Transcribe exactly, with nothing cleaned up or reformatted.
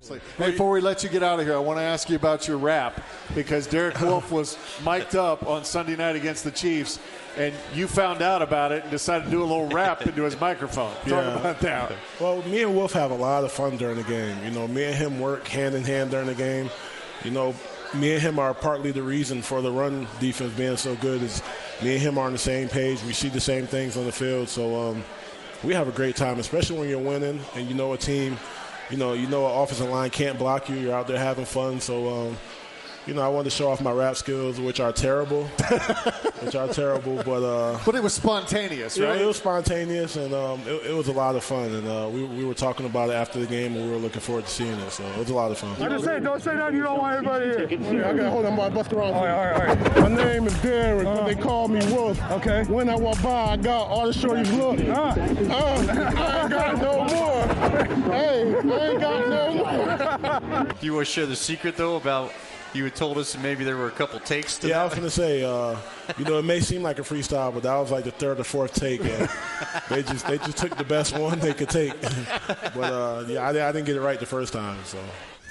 Hey, before we let you get out of here, I want to ask you about your rap, because Derek Wolfe was mic'd up on Sunday night against the Chiefs, and you found out about it and decided to do a little rap into his microphone. Talk yeah. about that. Well, me and Wolf have a lot of fun during the game. You know, me and him work hand in hand during the game. You know, me and him are partly the reason for the run defense being so good. Is me and him are on the same page. We see the same things on the field. So um, we have a great time, especially when you're winning and you know a team – You know, you know, an offensive line can't block you. You're out there having fun. So, um, you know, I wanted to show off my rap skills, which are terrible, which are terrible. But uh, but it was spontaneous, right? It, it was spontaneous, and um, it, it was a lot of fun. And uh, we we were talking about it after the game, and we were looking forward to seeing it. So it was a lot of fun. I just say, don't say nothing you don't want everybody here. I got hold on, my bust around. All right, all right, all right. My name is Derek, uh, but they call me Wolf. Okay. When I walk by, I got all the shorties look. Uh, uh, I ain't got no more. Hey, I ain't got no more. Do you want to share the secret, though, about you had told us maybe there were a couple takes to Yeah, that? I was going to say, uh, you know, it may seem like a freestyle, but that was like the third or fourth take. Uh, they just they just took the best one they could take. But, uh, yeah, I, I didn't get it right the first time, so.